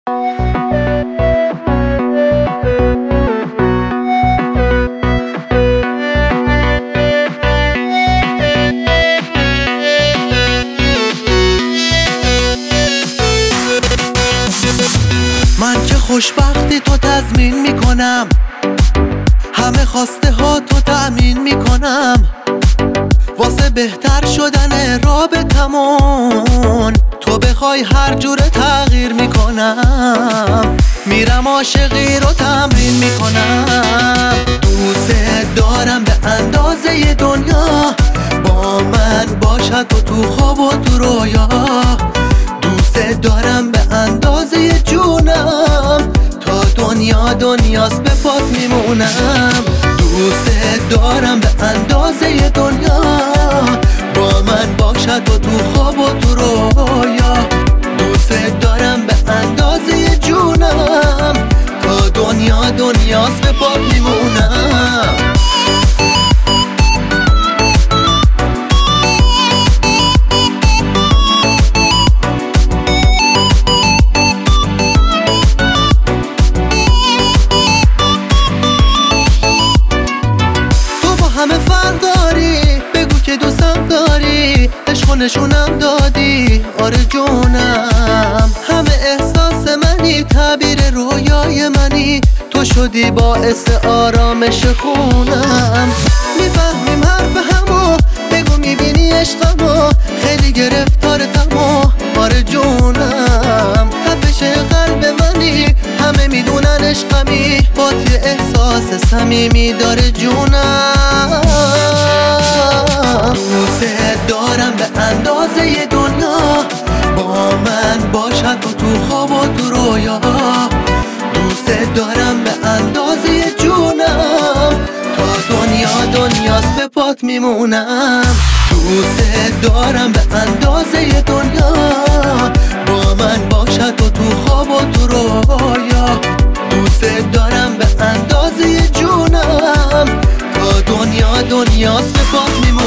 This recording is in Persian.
من که خوشبختی تو تضمین میکنم، همه خواسته ها تو تأمین میکنم، واسه بهتر شدن رابطمون تو بخوای هر جوره تغییر میکنم، میرم عاشقی رو تمرین میکنم. دوست دارم به اندازه دنیا، با من باشد و تو خواب و تو رویا. دوست دارم به اندازه جونم، تا دنیا دنیاست به پات میمونم. دوست دارم به اندازه دنیا، با من باشد و تو خواب و تو رویا. دوست دارم به اندازه جونم، تا دنیا دنیاست به پات میمونم. همه فرق داری، بگو که دوستم داری، عشق و نشونم دادی، آره جونم. همه احساس منی، تعبیر رویای منی، تو شدی باعث آرامش خونم. میفهمیم حرف همو، بگو میبینی عشقمو، خیلی گرفتارتمو، آره جونم. تپش قلب منی، همه میدونن عشقمی، بات یه احساس صمیمی داره جونم. دوست دارم به اندازه دنیا، با من باشد و تو خواب و تو رویا. دوست دارم به اندازه جونم، تا دنیا دنیاست به پات میمونم. دوست دارم به اندازه دنیا، با من باشد و تو خواب و تو رویا. دوست دارم به اندازه جونم، تا دنیا دنیاست به پات میمونم.